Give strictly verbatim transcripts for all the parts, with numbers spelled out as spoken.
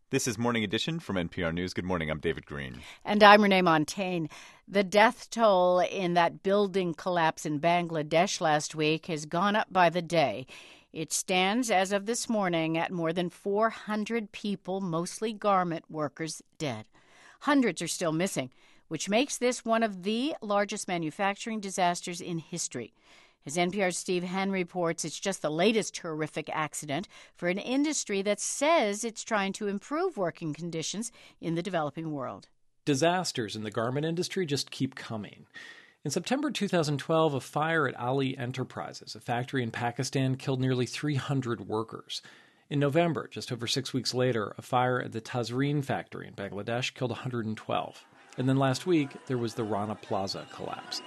This is Morning Edition from N P R News. Good morning. I'm David Green. And I'm Renee Montagne. The death toll in that building collapse in Bangladesh last week has gone up by the day. It stands, as of this morning, at more than four hundred people, mostly garment workers, dead. Hundreds are still missing, which makes this one of the largest manufacturing disasters in history. As N P R's Steve Henn reports, it's just the latest horrific accident for an industry that says it's trying to improve working conditions in the developing world. Disasters in the garment industry just keep coming. In September two thousand twelve, a fire at Ali Enterprises, a factory in Pakistan, killed nearly three hundred workers. In November, just over six weeks later, a fire at the Tazreen factory in Bangladesh killed one hundred twelve. And then last week, there was the Rana Plaza collapse.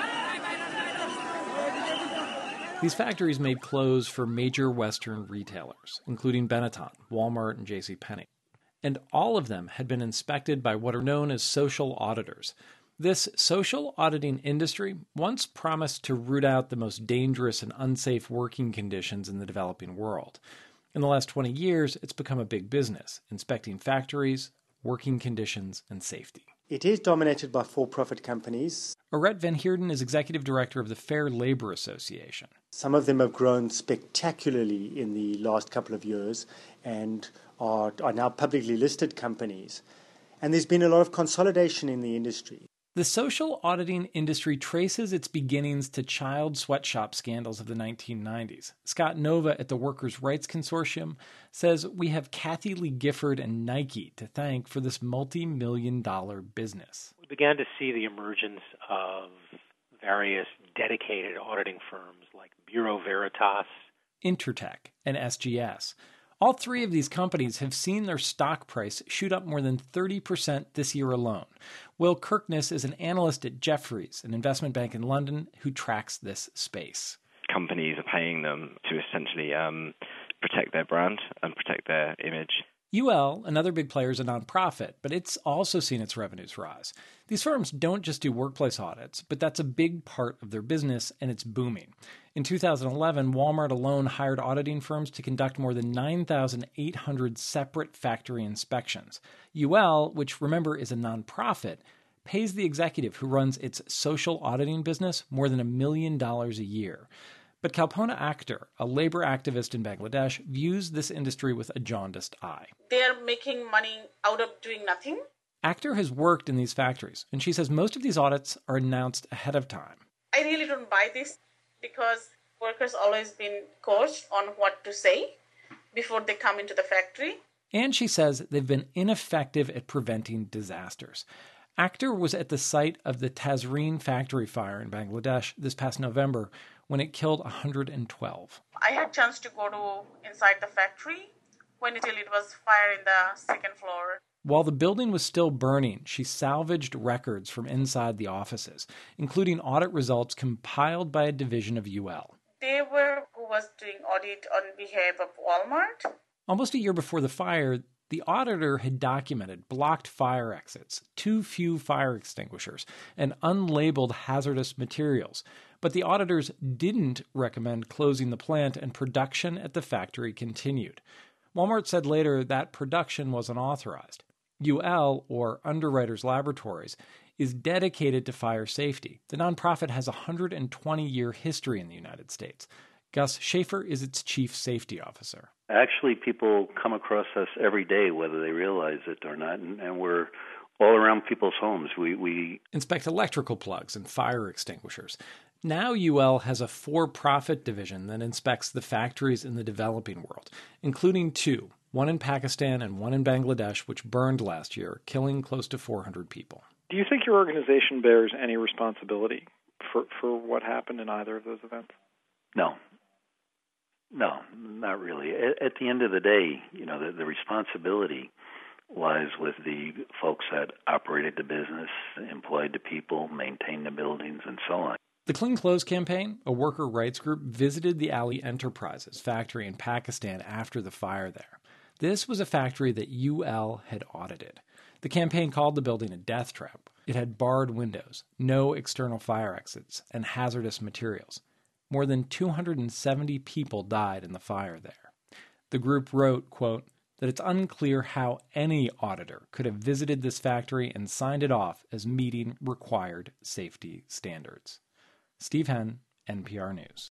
These factories made clothes for major Western retailers, including Benetton, Walmart, and J C Penney. And all of them had been inspected by what are known as social auditors. This social auditing industry once promised to root out the most dangerous and unsafe working conditions in the developing world. In the last twenty years, it's become a big business, inspecting factories, working conditions, and safety. It is dominated by for-profit companies. Aret Van Heerden is executive director of the Fair Labor Association. Some of them have grown spectacularly in the last couple of years and are, are now publicly listed companies. And there's been a lot of consolidation in the industry. The social auditing industry traces its beginnings to child sweatshop scandals of the nineteen nineties. Scott Nova at the Workers' Rights Consortium says we have Kathy Lee Gifford and Nike to thank for this multi-million dollar business. We began to see the emergence of various dedicated auditing firms like Bureau Veritas, Intertek, and S G S. All three of these companies have seen their stock price shoot up more than thirty percent this year alone. Will Kirkness is an analyst at Jefferies, an investment bank in London, who tracks this space. Companies are paying them to essentially um, protect their brand and protect their image. U L, another big player, is a nonprofit, but it's also seen its revenues rise. These firms don't just do workplace audits, but that's a big part of their business, and it's booming. In two thousand eleven, Walmart alone hired auditing firms to conduct more than nine thousand eight hundred separate factory inspections. U L, which remember is a nonprofit, pays the executive who runs its social auditing business more than a million dollars a year. But Kalpona Akhtar, a labor activist in Bangladesh, views this industry with a jaundiced eye. They're making money out of doing nothing. Akhtar has worked in these factories, and she says most of these audits are announced ahead of time. I really don't buy this because workers always been coached on what to say before they come into the factory. And she says they've been ineffective at preventing disasters. Akhtar was at the site of the Tazreen factory fire in Bangladesh this past November when it killed one hundred twelve. I had a chance to go to inside the factory when it, it was fire in the second floor. While the building was still burning, she salvaged records from inside the offices, including audit results compiled by a division of U L. They were who was doing audit on behalf of Walmart. Almost a year before the fire, the auditor had documented blocked fire exits, too few fire extinguishers, and unlabeled hazardous materials. But the auditors didn't recommend closing the plant, and production at the factory continued. Walmart said later that production wasn't authorized. U L, or Underwriters Laboratories, is dedicated to fire safety. The nonprofit has a one hundred twenty year history in the United States. Gus Schaefer is its chief safety officer. Actually, people come across us every day, whether they realize it or not, and, and we're all around people's homes. We, we inspect electrical plugs and fire extinguishers. Now U L has a for-profit division that inspects the factories in the developing world, including two, one in Pakistan and one in Bangladesh, which burned last year, killing close to four hundred people. Do you think your organization bears any responsibility for, for what happened in either of those events? No. No, not really. At, at the end of the day, you know, the, the responsibility lies with the folks that operated the business, employed the people, maintained the buildings, and so on. The Clean Clothes Campaign, a worker rights group, visited the Ali Enterprises factory in Pakistan after the fire there. This was a factory that U L had audited. The campaign called the building a death trap. It had barred windows, no external fire exits, and hazardous materials. More than two hundred seventy people died in the fire there. The group wrote, quote, that it's unclear how any auditor could have visited this factory and signed it off as meeting required safety standards. Steve Henn, N P R News.